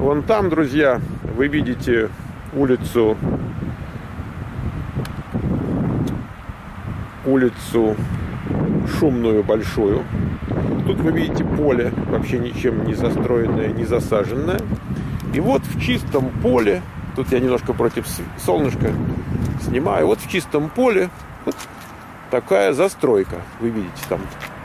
Вон там, друзья, вы видите улицу шумную, большую. Тут вы видите поле, вообще ничем не застроенное, не засаженное. И вот в чистом поле, тут я немножко против солнышка снимаю, вот в чистом поле вот такая застройка. Вы видите, там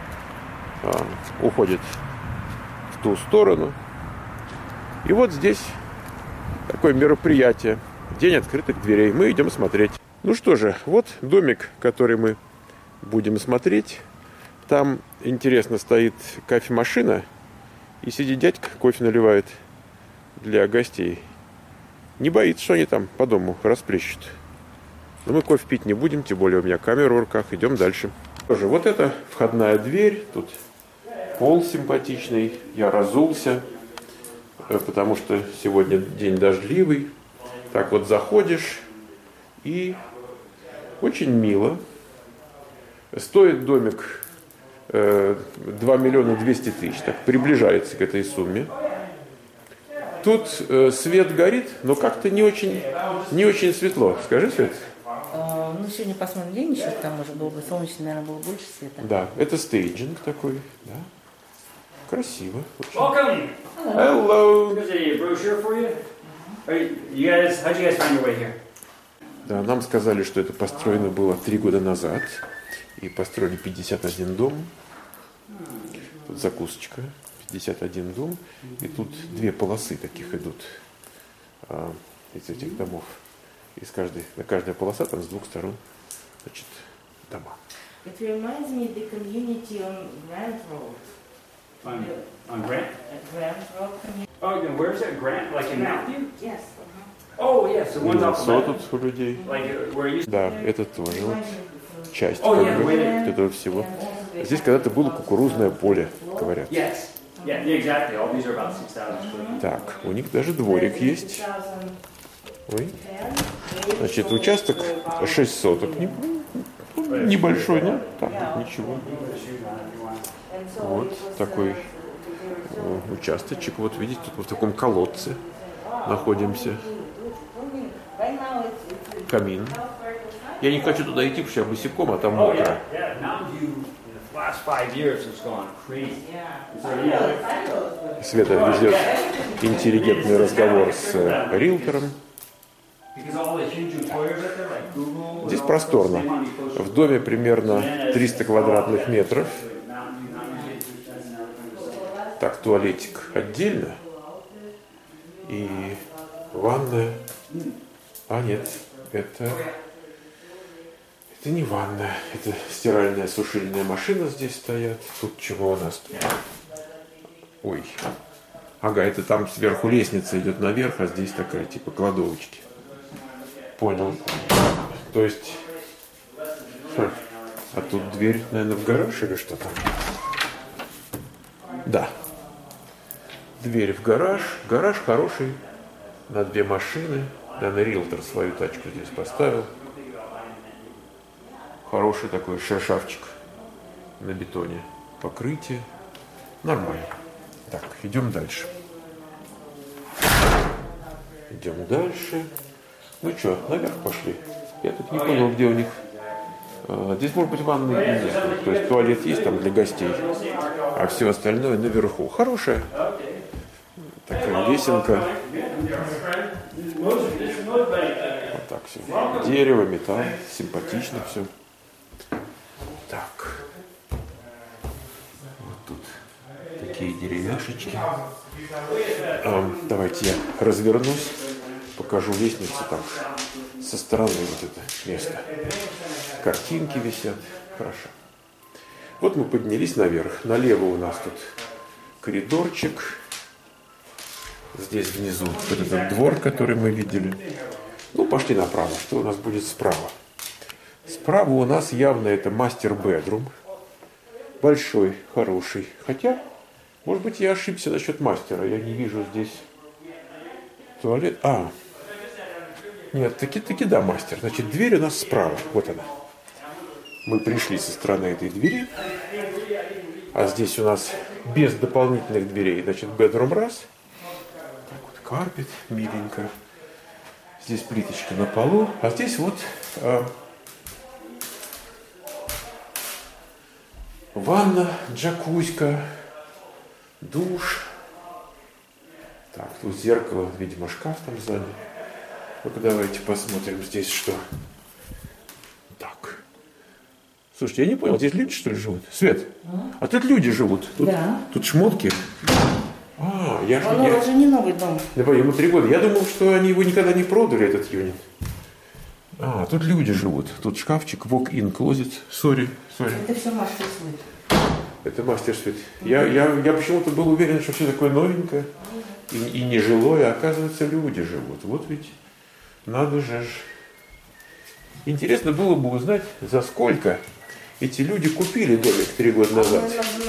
уходит в ту сторону. И вот здесь такое мероприятие. День открытых дверей. Мы идем смотреть. Ну что же, вот домик, который мы будем смотреть. Там, интересно, стоит кофемашина. И сидит дядька, кофе наливает для гостей. Не боится, что они там по дому расплещут. Но мы кофе пить не будем, тем более у меня камера в руках. Идем дальше. Тоже вот это входная дверь. Тут пол симпатичный. Я разулся, потому что сегодня день дождливый. Так вот заходишь, и очень мило. Стоит домик 2 миллиона 200 тысяч. Так, приближается к этой сумме. Тут свет горит, но как-то не очень светло. Скажи, Свет. Ну, сегодня посмотрим день еще, там может было бы солнечно, наверное, было больше света. Да, это стейджинг такой, да. Красиво. Welcome. Hello. There's a brochure for you. How'd you guys find your way here? Да, нам сказали, что это построено было 3 года назад. И построили 51 дом. Тут закусочка. 51 дом. И тут 2 полосы таких идут из этих домов. Каждая полоса там с 2 сторон, значит, дома. It reminds me of the community on Grant Road. On Grant? Grant Road community. Oh, and where's that Grant? Like in Mountain View? Yes. Oh, yes, the ones off Лицо the тут у людей. Like where you. Да, это тоже вот часть Oh, как yeah, бы, wait. этого всего. Здесь когда-то было кукурузное поле, говорят. Yes. Yeah, exactly. All these are about 6,000 square feet. Так, у них даже дворик есть. Ой. Значит, участок 6 соток. Небольшой, да? Так, ничего. Вот такой участочек. Вот видите, тут в таком колодце находимся. Камин. Я не хочу туда идти, потому что я босиком, а там Oh, мокро. yeah. Yeah, Mountain View in the last 5 years has gone crazy. So, yeah. Света ведет интеллигентный разговор с риэлтором. Because all the huge employers out there, like Google. Здесь просторно. В доме примерно 300 квадратных метров. Так, туалетик отдельно. И ванная. А нет, это не ванная. Это стиральная, сушильная машина здесь стоят. Тут чего у нас? Ой. Ага, это там сверху лестница идет наверх, а здесь такая типа кладовочки. Понял. То есть... А тут дверь, наверное, в гараж или что там? Да. Дверь в гараж. Гараж хороший. На 2 машины. Наверное, риэлтор свою тачку здесь поставил. Хороший такой шершавчик на бетоне. Покрытие. Нормально. Так, идем дальше. Идем дальше. Ну что, наверх пошли. Я тут не понял, где у них. Здесь, может быть, ванны нет. То есть туалет есть там для гостей. А все остальное наверху. Хорошая такая лесенка. Вот так все. Дерево, металл. Симпатично все. Так. Вот тут такие деревяшечки. Давайте я развернусь. Покажу лестницу там. Со стороны вот это место. Картинки висят. Хорошо. Вот мы поднялись наверх. Налево у нас тут коридорчик. Здесь внизу вот этот двор, который мы видели. Ну, пошли направо. Что у нас будет справа? Справа у нас явно это мастер-бедрум. Большой, хороший. Хотя, может быть, я ошибся насчет мастера. Я не вижу здесь туалет. Нет, таки да, мастер. Значит, дверь у нас справа. Вот она. Мы пришли со стороны этой двери. А здесь у нас без дополнительных дверей. Значит, бедрум раз. Так вот, карпет, миленько. Здесь плиточка на полу, а здесь вот ванна, джакузька, душ. Так, тут зеркало, видимо, шкаф там сзади. Ну-ка давайте посмотрим здесь что. Так. Слушайте, я не понял, здесь люди что ли живут? Свет, а тут люди живут? Тут, да. Тут шмотки? Он уже не новый дом. Ему 3 года. Я думал, что они его никогда не продали, этот юнит. Тут люди живут. Тут шкафчик, walk-in closet. Sorry. Это все мастер свит. Это мастер свит. Я почему-то был уверен, что все такое новенькое и нежилое, а оказывается, люди живут. Вот ведь надо же. Интересно было бы узнать, за сколько эти люди купили домик 3 года назад.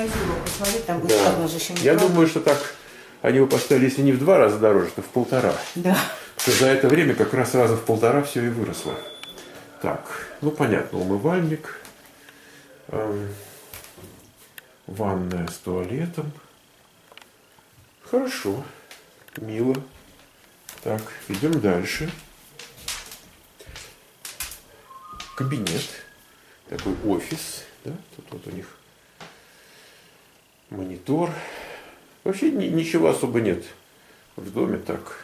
Я думаю, что так они его поставили, если не в 2 раза дороже, то в 1,5. Да. Что за это время как раз раза в 1,5 все и выросло. Так, ну понятно, умывальник, ванная с туалетом. Хорошо, мило. Так, идем дальше. Кабинет, такой офис, да? Тут вот у них монитор. Вообще ничего особо нет в доме, так.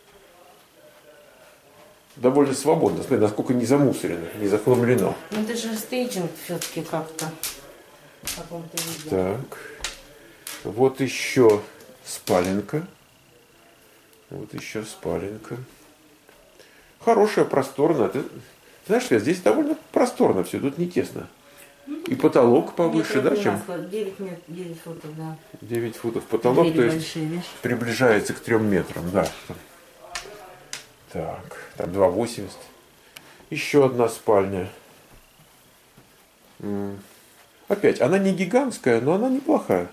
Довольно свободно. Смотри, насколько не замусорено, не захламлено. Ну это же стейджинг все-таки как-то в каком-то виде. Так. Вот еще спаленка. Хорошая, просторная. Ты знаешь, Свет, здесь довольно просторно все, тут не тесно. И потолок повыше, да, чем? 9 футов, да. 9 футов потолок, то есть приближается к 3 метрам, да. Так, там 2,80. Еще одна спальня. Опять, она не гигантская, но она неплохая.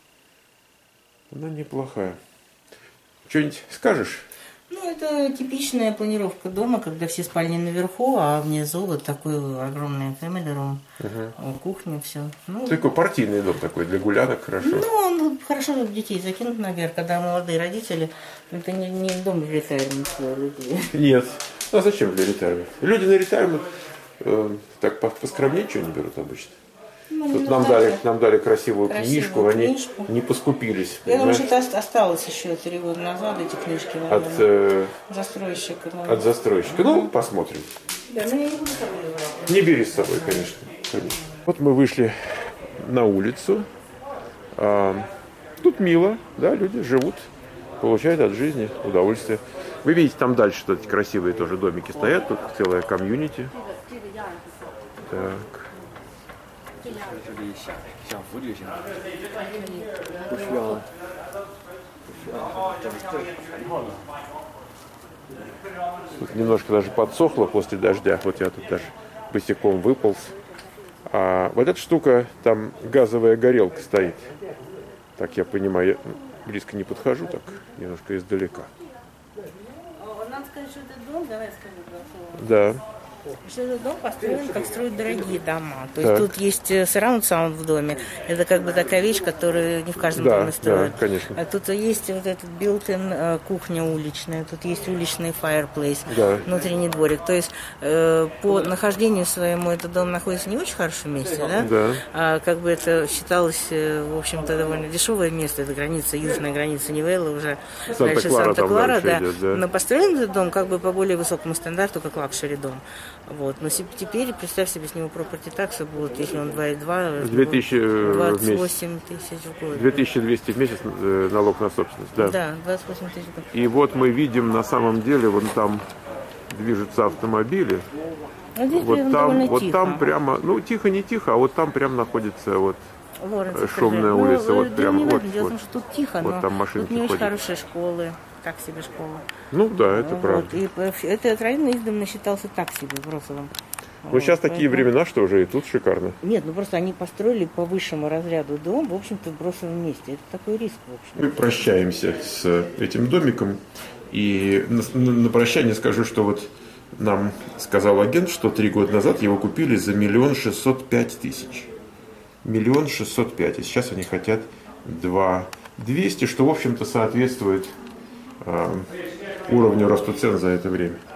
Что-нибудь скажешь? Ну, это типичная планировка дома, когда все спальни наверху, а внизу вот такой огромный family room, кухня, все. Ну, такой партийный дом такой, для гулянок хорошо. Ну, он хорошо детей закинуть наверх, когда молодые родители, это не дом для ретайрмента людей. Нет. А зачем для ретайрмента? Люди на ретайрмент так поскромнее что не берут обычно. Тут нам дали красивую книжку, они не поскупились. Я думаю, что это осталось еще 3 года назад, эти книжки. От застройщика. От застройщика. Ну, посмотрим. Да, но я не буду с собой брать. Не бери с собой, конечно. Вот мы вышли на улицу. Тут мило, да, люди живут, получают от жизни удовольствие. Вы видите, там дальше вот эти красивые тоже домики стоят, тут целая комьюнити. Так. Тут немножко даже подсохло после дождя. Вот я тут даже босиком выполз. А вот эта штука, там газовая горелка стоит. Так я понимаю, я близко не подхожу, так немножко издалека. Надо сказать, что это дом, давай скажу. Да. Что этот дом построен, как строят дорогие дома. То есть тут есть surround sound в доме. Это как бы такая вещь, которую не в каждом доме строят. Да, конечно. А тут есть вот этот built-in кухня уличная, тут есть уличный fireplace, внутренний дворик. То есть по нахождению своему этот дом находится не в очень хорошем месте, да? Да. А как бы это считалось, в общем-то, довольно дешевое место. Это граница, южная граница Нивелла, уже дальше Санта-Клара, да. Идет, да. Но построен этот дом как бы по более высокому стандарту, как лакшери дом. Вот. Но теперь, представь себе, с него property таксы будут, если он 2,2, 28 тысяч в год. 2200 в месяц налог на собственность, да. Да, 28 тысяч в год. И вот мы видим, на самом деле, вон там движутся автомобили. А здесь вот там, тихо. Там прямо, ну тихо, не тихо, а вот там прям находится вот шумная ну, улица. Вот прям, не вот, надо, дело в том, что тут тихо, вот но там машинки тут не очень ходят. хорошие школы. Так себе школа. Ну да, это правда. И этот район издавна считался так себе, Бросовым. Ну сейчас такие времена, что уже и тут шикарно. Нет, ну просто они построили по высшему разряду дом, в общем-то, в Бросовом месте. Это такой риск, в общем. Мы прощаемся с этим домиком. И на прощание скажу, что вот нам сказал агент, что 3 года назад его купили за 1 605 000. 1 605 000. И сейчас они хотят 2 200, что, в общем-то, соответствует уровню роста цен за это время.